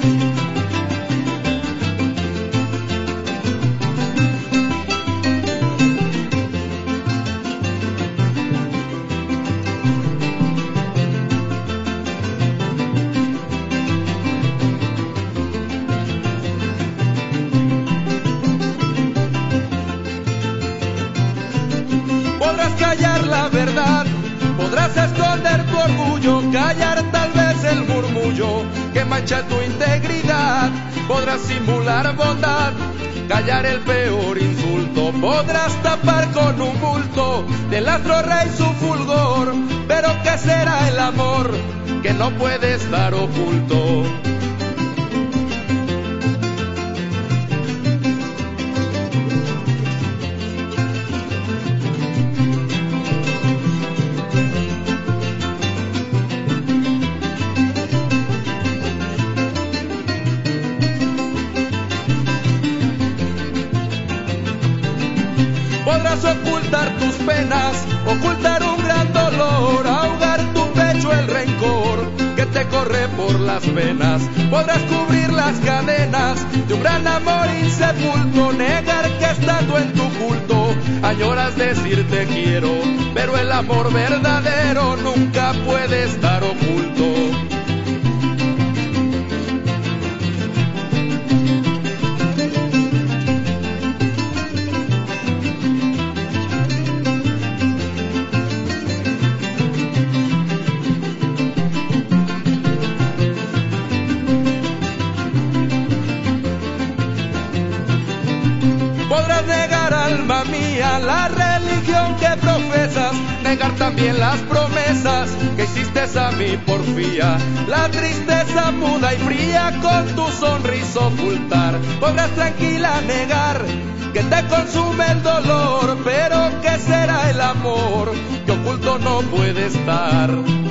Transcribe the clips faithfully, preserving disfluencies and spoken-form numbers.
Podrás callar la verdad, podrás esconder tu orgullo, callar tal vez el murmullo que mancha tu integridad. Podrás simular bondad, callar el peor insulto, podrás tapar con un bulto del astro rey su fulgor. Pero ¿qué será el amor que no puede estar oculto? Podrás ocultar tus penas, ocultar un gran dolor, ahogar tu pecho el rencor que te corre por las venas. Podrás cubrir las cadenas de un gran amor insepulto, negar que estando en tu culto añoras decir te quiero, pero el amor verdadero nunca puede estar oculto. Podrás negar, alma mía, la religión que profesas, negar también las promesas que hiciste a mi porfía, la tristeza muda y fría con tu sonrisa ocultar. Podrás tranquila negar que te consume el dolor, pero ¿qué será el amor que oculto no puede estar?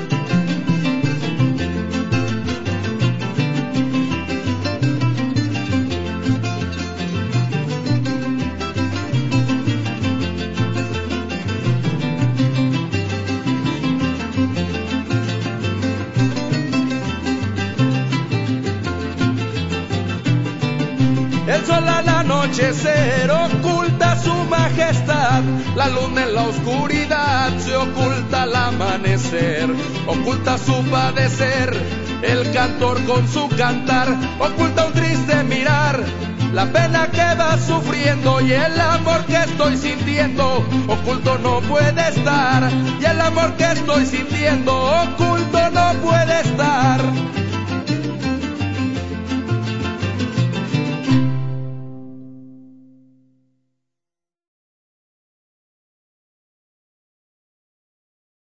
El sol al anochecer oculta su majestad, la luna en la oscuridad se oculta al amanecer, oculta su padecer, el cantor con su cantar, oculta un triste mirar, la pena que va sufriendo y el amor que estoy sintiendo, oculto no puede estar, y el amor que estoy sintiendo, oculto no puede estar.